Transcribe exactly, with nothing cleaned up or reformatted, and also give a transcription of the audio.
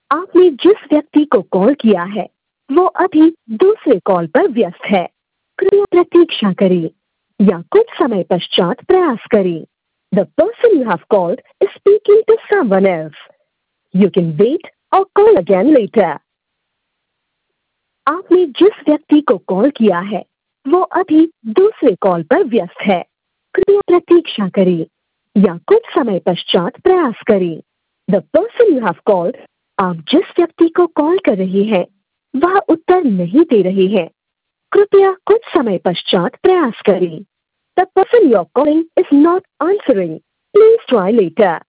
आपने जिस व्यक्ति को कॉल किया है वो अभी दूसरे कॉल पर व्यस्त है। कृपया प्रतीक्षा करें या कुछ समय पश्चात प्रयास करें। The person you have called is speaking to someone else. You can wait or call again later. आपने जिस व्यक्ति को कॉल किया है वो अभी दूसरे कॉल पर व्यस्त है। कृपया प्रतीक्षा करें या कुछ समय पश्चात प्रयास करें। The person you have called, आप जिस व्यक्ति को कॉल कर रहे हैं वह उत्तर नहीं दे रहे हैं। कृपया कुछ समय पश्चात प्रयास करें। The person you are calling is not answering. Please try letter.